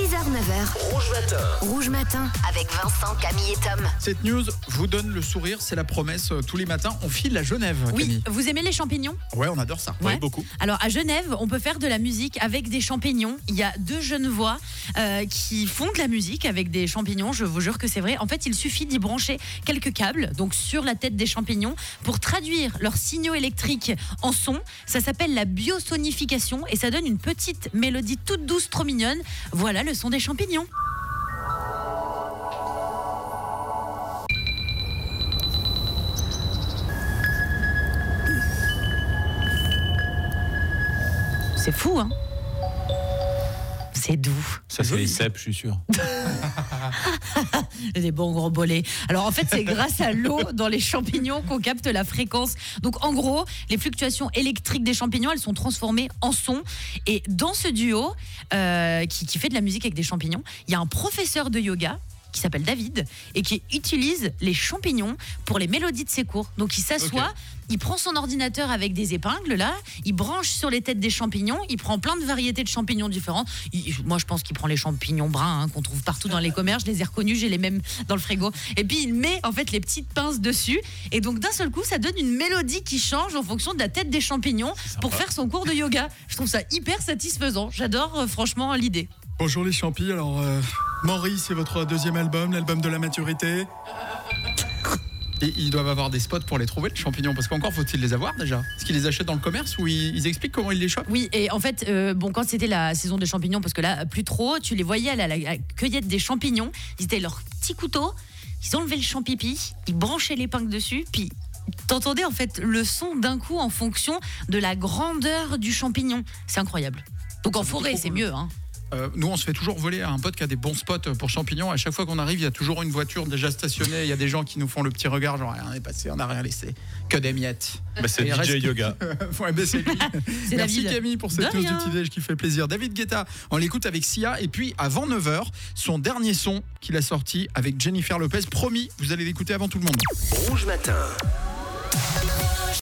6h-9h, Rouge Matin. Rouge Matin, avec Vincent, Camille et Tom. Cette news vous donne le sourire, c'est la promesse. Tous les matins, on file à Genève, Oui, Camille. vous aimez les champignons ? Ouais, on adore ça. Ouais. Oui, beaucoup. Alors à Genève, on peut faire de la musique avec des champignons. Il y a 2 Genevois qui font de la musique avec des champignons, je vous jure que c'est vrai. En fait, il suffit d'y brancher quelques câbles, donc sur la tête des champignons, pour traduire leurs signaux électriques en son. Ça s'appelle la biosonification et ça donne une petite mélodie toute douce, trop mignonne. Voilà le son des champignons. C'est fou, hein ? C'est doux. Ça, c'est les cèpes, je suis sûr. Des bons gros bolets. Alors en fait, c'est grâce à l'eau dans les champignons qu'on capte la fréquence. Donc en gros, les fluctuations électriques des champignons, elles sont transformées en son. Et dans ce duo qui fait de la musique avec des champignons, il y a un professeur de yoga qui s'appelle David et qui utilise les champignons pour les mélodies de ses cours. Donc il s'assoit, il prend son ordinateur avec des épingles là, il branche sur les têtes des champignons, il prend plein de variétés de champignons différentes. Moi je pense qu'il prend les champignons bruns qu'on trouve partout dans les commerces, je les ai reconnus, j'ai les mêmes dans le frigo. Et puis il met en fait les petites pinces dessus et donc d'un seul coup ça donne une mélodie qui change en fonction de la tête des champignons pour faire son cours de yoga. Je trouve ça hyper satisfaisant. J'adore franchement l'idée. Bonjour les champis, alors Maury, c'est votre deuxième album, l'album de la maturité. Et ils doivent avoir des spots pour les trouver, les champignons, parce qu'encore faut-il les avoir déjà. Est-ce qu'ils les achètent dans le commerce ou ils expliquent comment ils les chopent? Oui, et en fait, quand c'était la saison des champignons, parce que là, plus trop, tu les voyais à la cueillette des champignons, ils étaient leur petit couteau, ils enlevaient le champipi, ils branchaient l'épingle dessus, puis t'entendais en fait le son d'un coup en fonction de la grandeur du champignon. C'est incroyable. Donc en forêt, c'est mieux, hein. Nous, on se fait toujours voler à un pote qui a des bons spots pour champignons. À chaque fois qu'on arrive, il y a toujours une voiture déjà stationnée. Il y a des gens qui nous font le petit regard, genre rien n'est passé, on n'a rien laissé, que des miettes. C'est Et DJ reste... Yoga. Ouais, c'est lui. C'est Merci David. Camille pour cette De news rien. du petit-déj qui fait plaisir. David Guetta, on l'écoute avec Sia. Et puis avant 9h, son dernier son qu'il a sorti avec Jennifer Lopez. Promis, vous allez l'écouter avant tout le monde. Rouge Matin.